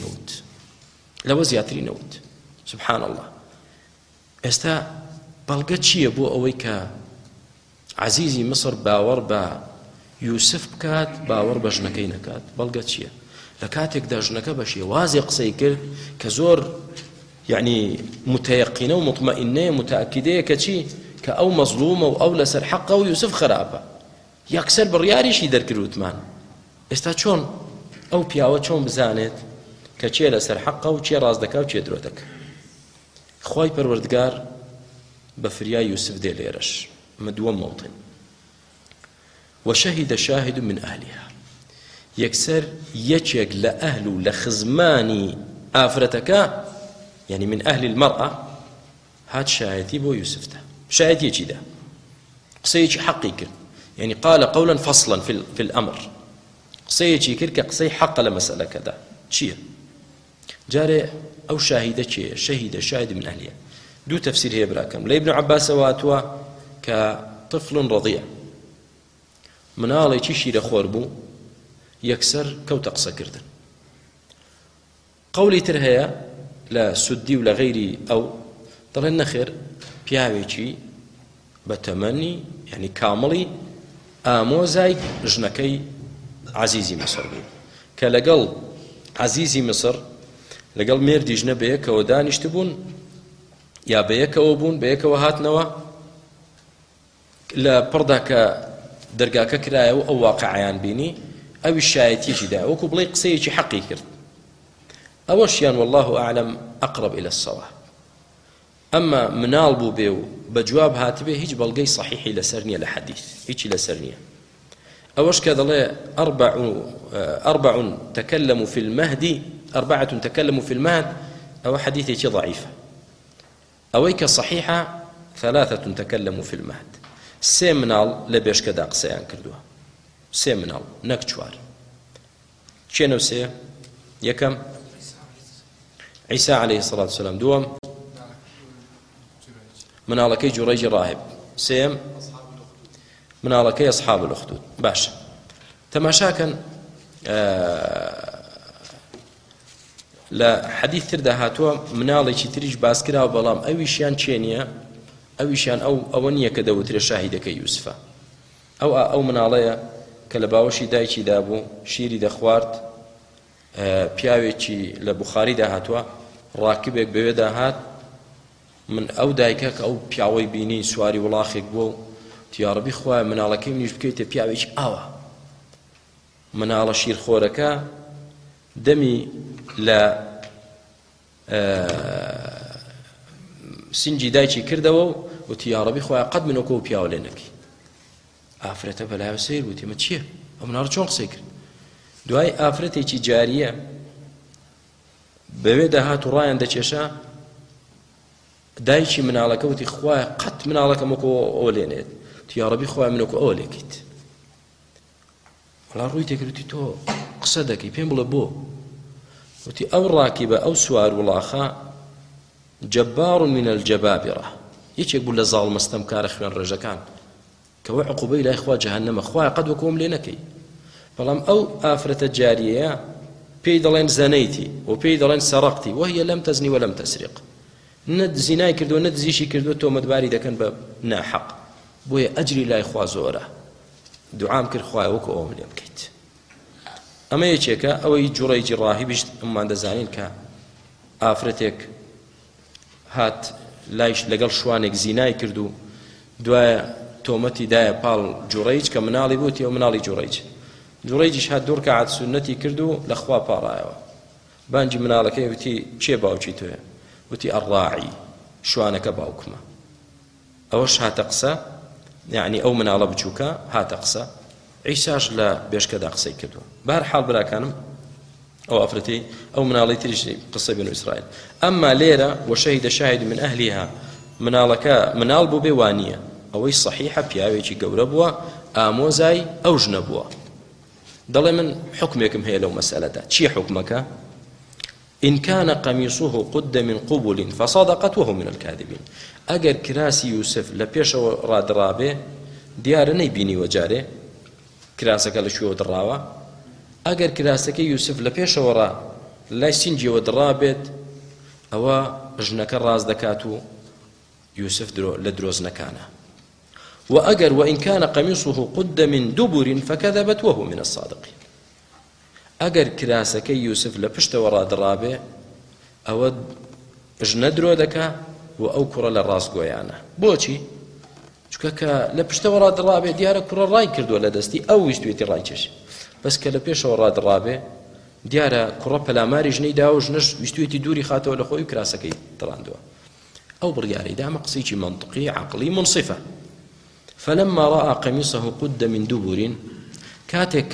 B: زیاتری نەوت سبحان الله ئێستا بەڵگە چییە بۆ ئەوەی کە عەزیزی مصر باوەڕ بە یوسف بکات باوەڕ بە ژنەکەی نەکات بەڵگە چییە لە کاتێکدا ژنەکە بە شێوازێ قسەی کرد کە زۆر يعني متيقنة ومطمئنة متأكدة كشي كأو مظلومة أو لسر حقه ويوسف خرابة يكسر برياريشي در كروتمان استاچون أو بياوة چون بزانت كشي لسر حقه وشي راز دكا وشي درودك خواي پروردگار بفريا يوسف دي ليرش مدوم موطن وشهد شاهد من أهلها يكسر يچيك لأهل لخزماني آفرتك يعني من أهل المرأة هات شاهدي بو يوسف ده شاهدي يجي ده قصيجي حقيقي يعني قال قولا فصلا في الأمر قصيجي كركة قصي حق لمسألة كذا شيء جاري أو شاهدة شيء شهد شاهد من أهلها دوو تەفسیر هەیە براکەم لە ئیبن عەباس هاتووە کە طفل ڕەضیع مناڵێکی شیرەخۆر بوو یەکسەر کەوتە قسەکردن قەولی تر هەیە لە سودی و لە غەیری ئەو دەڵێن نەخێر پیاوێکی بە تەمەنی یعنی کامڵی ئامۆزای ژنەکەی عەزیزی میسر بوو کە لەگەڵ عەزیزی میسر لەگەڵ مێردی ژنە بەیەکەوە دانیشت بوون یا بەیەکەوە بوون بەیەکەوە هاتنەوە لە پڕدا کە دەرگاکە کرایەوە ئەو واقعیان بینی ئەوی شایەتیەکی دا وەکو بڵێ قسەیەکی حەقی کرد ئەوەشیان والله ئەعلەم ئەقرب إلى الصواب ئەمما مناڵ بوو بێ و بە جواب هاتبێ هیچ بەڵگەی صحیحی لەسەر نییە لە حەدیث هیچی لەسەر نییە ئەوەش کە دەڵێ أربع تكلموا في المهد أربعة تكلموا في المهد أو حديثي ضعيفة أويك صحيحة ثلاثة تكلموا في المهد سێ مناڵ لە بێشکەدا قسەیان کردووە سێ مناڵ نەک چوار چێنە سێ یەکەم عیسا عەلەیهی سەڵات وسەلام دووەم مناڵەکەی جوڕەیجی ڕاهب سێم مناڵەکەی ئەصحاب الأخدود باشە تەماشاکەن لە حەدیث تردا هاتووە مناڵێکی تریش باس کراوە بەڵام ئەویشیان چێنیە ئەویشیان ئەوە نییە کە دەوترێ شاهیدەکەی یوسفە ئەو مناڵەیە کە لە باوەشی دایکی دابوو شیری دەخوارد پیاوێکی لە بوخاریدا هاتووە ڕاکبێک بەوێدا هات من ئەو دایکە کە ئەو پیاوەی بینی سواری وڵاخێک بووە و تیاڕەبی خوایە مناڵەکەی منیش بکەیتە پیاوێکی ئاوە مناڵە شیرخۆرەکە دەمی لە سنجی دایکی کردەوە و تیاڕەبی خوایە قەت من وەکو پیاوە لێ نەکەی ئافرەتە بەلایەوە سیر بوو تێمە چییە ئەو مناڵە چۆن قسەی کرد دوای ئافرەتێکی جاریە بەوێ داهات و ڕایان دەچێشە دایکی مناڵەکە وتی خوایە قەت مناڵەکەم وەکو ئەوە لێنێت تیاڕەبی خوایە من وەکو ئەوە لێکیت وەڵا ڕووی تێکردی تۆ قسە دەکەی پێم بڵێ بۆ وتی ئەو ڕاکیبە ئەو سوار وڵاخە جەبار من الجەبابرة یەکێک بوو لە زاڵ مەستەمکارە خوێن ڕێژەکان کەوە عقوبەی لای خوا جەهەنەمە خوایە قەت وەکوم لێ نەکەی بەڵام ئەو ئافرەتە جاریەیە پێی دەڵێن زەنەیتی و پێی دەڵێن سەرقتی وهي لەم تەزنی وەلەم تەسرق نەت زینای کردووە نەت زیشی کردووە تۆمەتباری دەکەن بە ناحەق بۆیە ئەجری لای خوا زۆرە دوعام کرد خوایە وەکو ئەوم لێ بکەیت ئەمە یەکێکە ئەوەی جوڕەیجی ڕاهیبیش ئەممان دەزانین کە ئافرەتێک هات لایش لەگەڵ شوانێک زینای کرد و دوایە تۆمەتی دایە پاڵ جوڕەیج کە مناڵی بوتی ئەو مناڵی جوڕەیجیش هات دوور کە سونەتی کرد و لە خوا پاڕایەوە بانجی مناڵەکەی وتی چێ باوکی تۆیە وتی ئەڕاعی شوانەکە باوکمە ئەوەش هاتە قسە یعنی ئەو مناڵە بچووکە هاتە قسە عیساش لە بێشکەدا قسەی کردووە بەهەرحاڵ براکانم ئەو ئافرەتی ئەو مناڵی تریش قسەی بنو ئیسرائیل ئەمما لێرە وشەهیدە شاهید من ئەهلیها مناڵەکە مناڵ بوو بێ وانییە ئەوەی صحیحە پیاوێکی گەورە بووە ئامۆزای ئەو ژنە بووە دەڵێ من حکمێکم هەیە لەو مەسەلەدا چییە حکمەکە إن كان قميصه قد من قبل فصدقت وهو من الكاذبين ئەگەر کراسی یوسف لە پێشەوە ڕادڕابێ دیارە نەیبینی وەجارێ کراسەکە لە شوێوە دڕاوە ئەگەر کراسەکە یوسف لە پێشەوە ڕا لای سینجیەوە دڕابێت ئەوە ژنەکە ڕاز دەکات و یوسف لە درۆزنەکانە وأجر وإن كان قميصه قد من دبر فكذبت وهو من الصادقين ئەگەر کراسەکەی یوسف لە پشتەوە ڕادڕابێ ئەوە ژنە درۆ دەکا و ئەو کوڕە لە ڕاستگۆیانە بۆچی؟ چونکە کە لە پشتەوە ڕادڕابێ دیارە کوڕە ڕای کردووە لە دەستی ئەو ویستوێتی ڕایکێشی بەس کە لە پێشەوە ڕادڕابێ دیارە کوڕە پەلاماری ژنەی دا و ژنەش ویستوێتی دووری خاتەوە لە خۆی و کراسەکەی دڕاندووە ئەو بڕیارەی دامە قسەیکی منطقی عەقڵی منصفە فلما رأى قميصه قد من دبر كاتك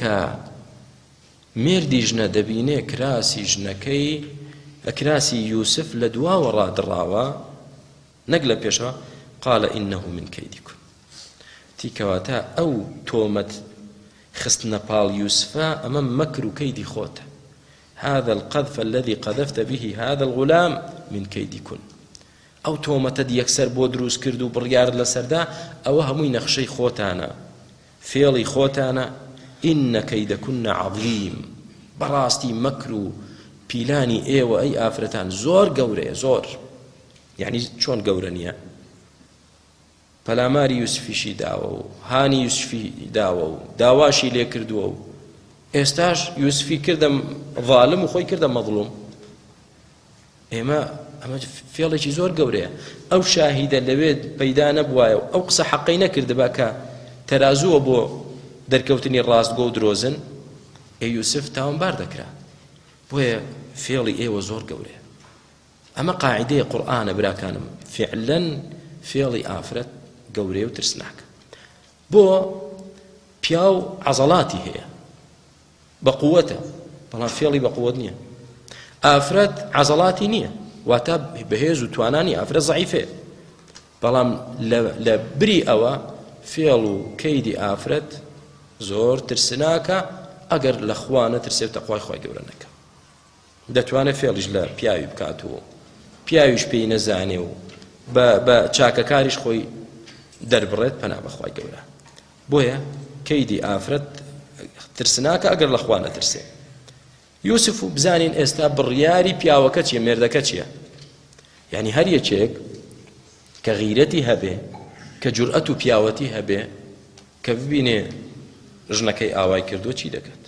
B: مێردی ژنە دەبینێ کراسی ژنەکەی کراسی یوسف لە دواوە ڕادڕاوە نەک لە پێشەوە قال إنه من كيدكم تیکەواتە ئەو تۆمەت خستنە پاڵ یوسفە ئەمە مەکر و کەیدی خۆتە هذا القذف الذي قذفت به هذا الغلام من كيدكم ئەو تۆمەتە یەکسەر بۆ دروست کرد و بڕیارت لەسەردا ئەوە هەمووی نەخشەی خۆتانە فێڵی خۆتانە ئینە کەیدەکونە عەظیم بەڕاستی مەکر و پیلانی ئێوە ئەی ئافرەتان زۆر گەورەیە زۆر یعنی چۆن گەورە نییە پەلاماری یوسفیشی داوە و هانی یوسفی داوە و داواشی لێ کردووە و ئێستاش یوسفی کردە ظالم و خۆی کردە مەظلوم ئێمە ئەمە فێڵێکی زۆر گەورەیە ئەو شاهیدە لەوێت پەیدا نەبوایە و ئەو قسە حەقەی نەکردبا کە تەرازووە بۆ دەرکەوتنی ڕاستگۆ و درۆزن یوسف تاوانبار دەکرا بۆیە فێڵی ئێوە زۆر گەورەیە ئەمە قاعیدەیە قورئانە براکانم فعلەن فێڵی ئافرەت گەورەیە و ترسناکە بۆ پیا و عەزەڵاتی هەیە بە قووەتە بەڵام فێڵی بە قووەت نییە ئافرەت عەزەڵاتی نییە واتە بەهێز و توانانی ئافرەت زەعیفەیە بەڵام لە بری ئەوە فێڵ و کەیدی ئافرەت زۆر ترسناکە ئەگەر لە خوا نەترسێت تەقوای خۆی گەورە نەکە دەتوانێت فێڵیش لە پیاوی بکات و پیاویش پێی نەزانێ و بە چاکەکاریش خۆی دەربڕێت پەنا بەخوای گەورە بۆیە کەیدی ئافرەت ترسناکە ئەگەر لە خوا نەترسێ یوسف و بزانین ئێستا بڕیاری پیاوەکە چییە مێردەکە چییە یعنی هەر یەکێک کە غیرەتی هەبێ کە جورئەت و پیاوەتی هەبێ کە ببینێ ژنەکەی ئاوای کردووە چی دەکات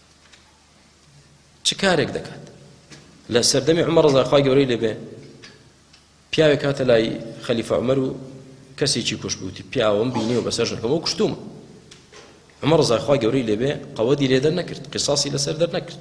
B: چ کارێک دەکات لە سەردەمی عومەر ڕەزای گەورەی لێبێ پیاوێک کاتە لای خەلیفە عومەر و کەسێکی کوش بووتی پیاوەم بینی و بەسەر ژنەکەمەوە کوشتومە عومەر ڕەزای گەورەی لێبێ قەوەدی لێ دەرنەکرد قیساسی لەسەر دەرنەکرد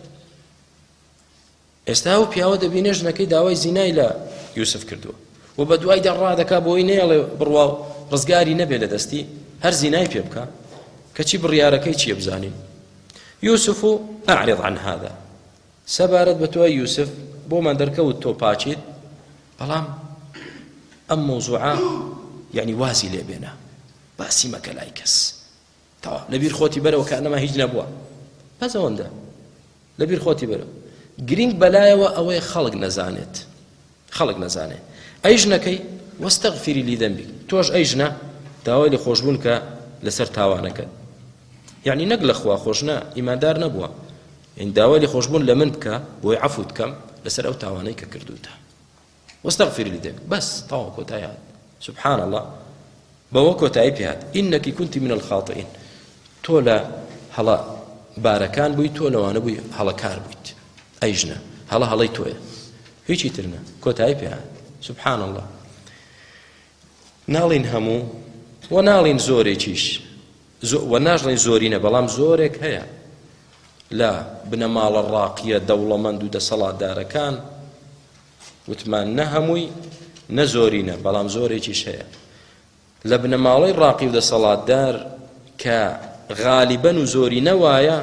B: ئێستا و پیاوە دەبینێ ژنەکەی داوای زینای لە یوسف کردووە و بە دوای دەڕادەکا بۆی نێڵێ بڕوا و ڕزگاری نەبێ لە دەستی هەر زینای پێ بکە کەچی بڕیارەکەی چییە بزانین یوسف و ئەعرض عن هذا سەبارەت بە تۆ یوسف بۆمان دەرکەوت تۆ پاچیت بەڵام ئەم مۆزوعە یعنی وازی لێ بێنە باسی مەکە لای کەس تەوا لەبیر خۆتی بەرەوە کەئەنەما هیچ نەبووە بەس ئەوەندە لەبیر خۆتی بەرەوە گرنگ بەلایەوە ئەوەی خەڵک نەزانێت ئەی ژنەکەی وەستەغفیری لی دەنبیک تۆش ئەی ژنە داوای لێ خۆشبوون کە لەسەر تاوانەکەت یعنی نەک لە خوا خۆشنە ئیماندار نەبووە یعنی داوای لێ خۆشبوون لە من بکە بۆی عەفوت بکەم لەسەر ئەو تاوانەی کە کردوتە وەستەغفیری لی دەنبیک بەس تەواو کۆتایی هات سبحان الله بەوە کۆتایی پێ هات ئینەکی کونتی من الخاطئین تۆ لە هەڵە بارەکان بووی تۆ لەوانە بووی هەڵەکار بوویت ئەی ژنە هەڵەی تۆیە هیچی تر نە کۆتایی پێ هات سبحان الله ناڵین هەموو و ناڵین زۆرێکیش و ناژڵین زۆرینە بەڵام زۆرێک هەیە لە بنەماڵە ڕاقیە دەوڵەمەند و دەسەڵاتدارەکان وتمان نە هەمووی نە زۆرینە بەڵام زۆرێکیش هەیە لە بنەماڵەی ڕاقی و دەسەڵاتدار کە غالیبەن و زۆری نەوایە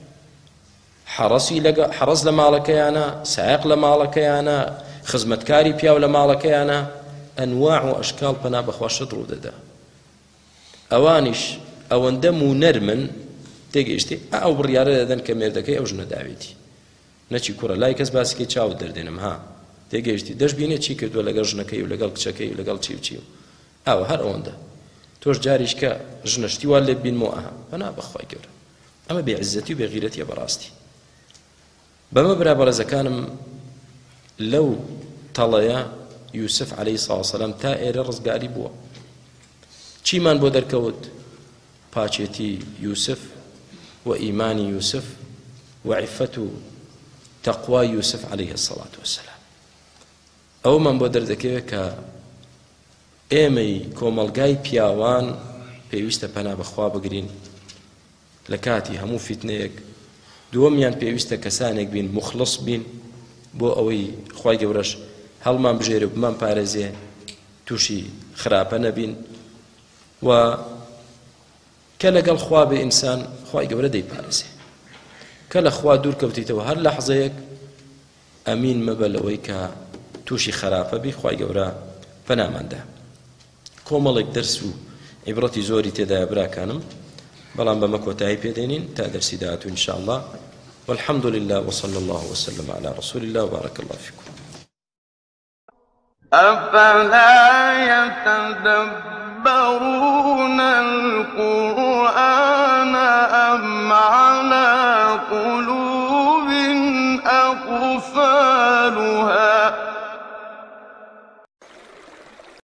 B: حەرەز لە ماڵەکەیانە سایق لە ماڵەکەیانە خزمەتکاری پیاو لە ماڵەکەیانە ئەنواع و ئەشکال پەنا بەخوا شت ڕوو دەدا ئەوانیش ئەوەندە مونەرمن تێگەیشتی ئەو بڕیارە دەدەن کە مێردەکەی ئەو ژنە داوێتی نەچی کوڕە لای کەس باسیکەی چاوت دەردێنم ها تێگەیشتی دەشبینێ چی کردووە لەگەڵ ژنەکەی و لەگەڵ کچەکەی و لەگەڵ چی و چی و ئەوە هەر ئەوەندە تۆش جاریش کە ژنەشتی وا لێ بینمەوە ئەها پەنا بەخوای گەورە ئەمە بێعیزەتی و بێغیرەتیە بەڕاستی بەمە برا بەڕێزەکانم لەو تەڵەیە یوسف عەلەیهی سڵاو وسەلام تا ئێرە ڕزگاری بووە چیمان بۆ دەرکەوت پاچێتی یوسف و ئیمانی یوسف و عیفەت و تەقوای یوسف عەلەیهی السڵاة وەسەلام ئەومان بۆ دەردەکەوێت کە ئێمەی کۆمەڵگای پیاوان پێویستە پەنا بەخوا بگرین لە کاتی هەموو فیتنەیەک دووەمیان پێویستە کەسانێک بین مخلص بین بۆ ئەوەی خوای گەورەش هەڵمان بژێرە و بمان پارێزێ تووشی خراپە نەبین و کە لەگەڵ خوا بێ ئینسان خوای گەورە دەیپارێزێ کە لە خوا دوور کەوتیتەوە هەر لەحزەیەک ئەمین مەبە لەوەی کە تووشی خراپە بی خوای گەورە پەناماندا کۆمەڵێک دەرس و عیبرەتی زۆری تێدایە براکانم بەڵام بەمە کۆتایی پێدێنین تا دەرسی داهاتوو إن شاء الله والحمد لله وصلى الله وسلم على رسول الله وبارك الله فيكم
A: أفلا يتدبرون القرآن أم على قلوب أقفالها